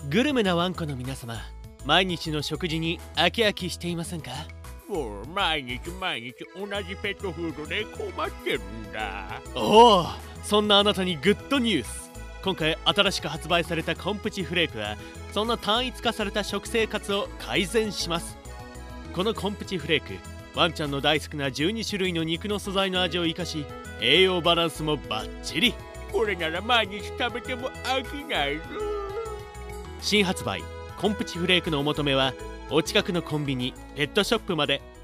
グルメなワンコの皆様、毎日の食事に飽き飽きしていませんか？ もう毎日同じペットフードで困ってるんだ。 おお、そんなあなたにグッドニュース。今回新しく発売されたコンプチフレークはそんな単一化された食生活を改善します。このコンプチフレーク、ワンちゃんの大好きな12種類の肉の素材の味を生かし、栄養バランスもバッチリ。 これなら毎日食べても飽きないぞ。 新発売コンプチフレークのお求めはお近くのコンビニ、ペットショップまで。